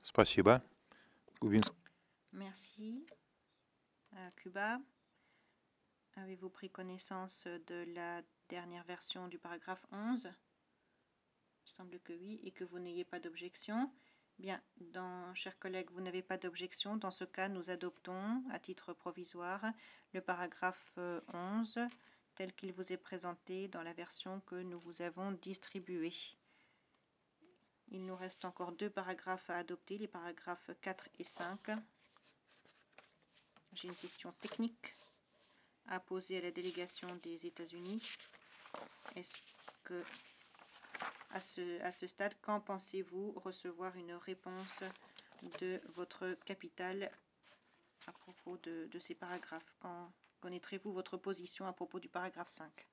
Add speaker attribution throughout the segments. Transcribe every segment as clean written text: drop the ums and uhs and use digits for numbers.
Speaker 1: Спасибо. Кубинск.
Speaker 2: Merci. Cuba, avez-vous pris connaissance de la dernière version du paragraphe 11? Il semble que oui, et que vous n'ayez pas d'objection. Bien, chers collègues, vous n'avez pas d'objection. Dans ce cas, nous adoptons, à titre provisoire, le paragraphe 11 tel qu'il vous est présenté dans la version que nous vous avons distribuée. Il nous reste encore deux paragraphes à adopter, les paragraphes 4 et 5. J'ai une question technique à poser à la délégation des États-Unis. Est-ce que, à ce stade, quand pensez-vous recevoir une réponse de votre capitale à propos de ces paragraphes? Quand connaîtrez-vous votre position à propos du paragraphe 5?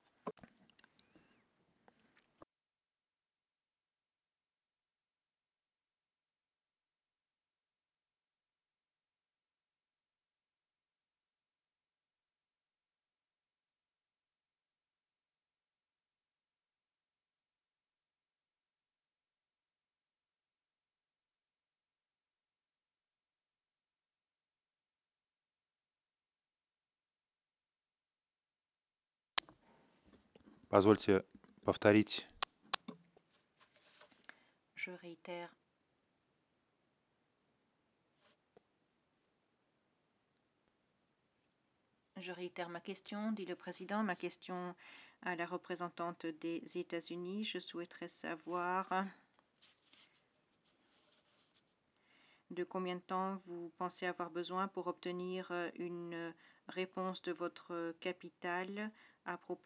Speaker 1: Позвольте повторить.
Speaker 2: Je réitère. Je réitère ma question, dit le président, ma question à la représentante des États-Unis. Je souhaiterais savoir de combien de temps vous pensez avoir besoin pour obtenir une réponse de votre capitale à propos